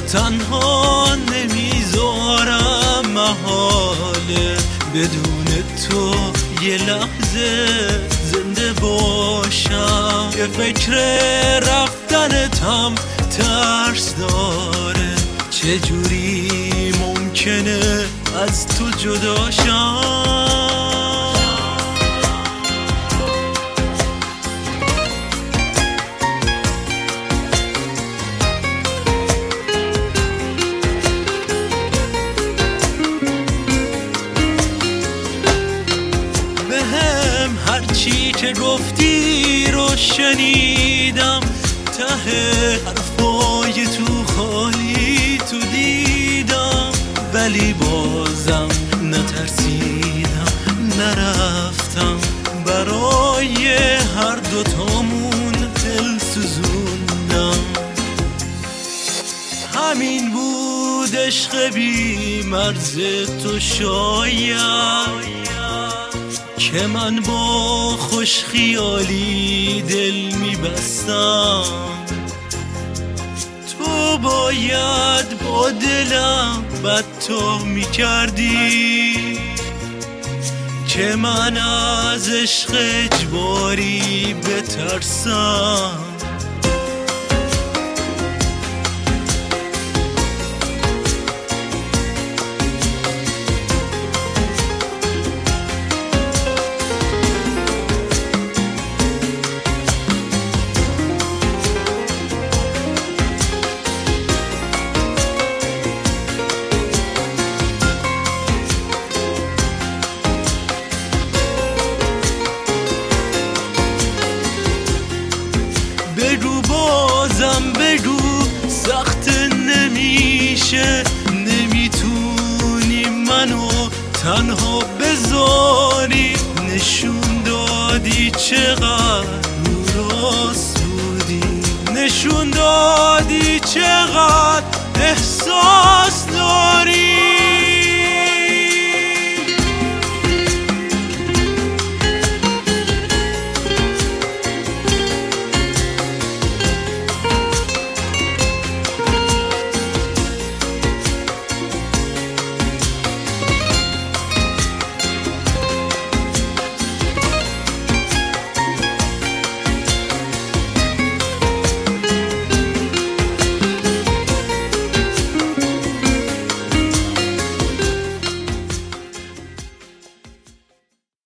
تنها نمیذارم محاله بدون تو یه لحظه زنده باشم. یه فکر رفتنتم ترس داره، چجوری ممکنه از تو جدا شم؟ هرچی که گفتی رو شنیدم، ته حرفای تو خالی تو دیدم، ولی بازم نترسیدم نرفتم، برای هر دوتامون دل سوزوندم. همین بود عشق بی مرز تو شاید، که من با خوش خیالی دل میبستم. تو باید با دلم بدتا میکردی، که من از عشق اجباری بترسم. بگو بازم بگو، سخت نمیشه، نمیتونی منو تنها بذاری. نشون دادی چقدر رو راست بودی، نشون دادی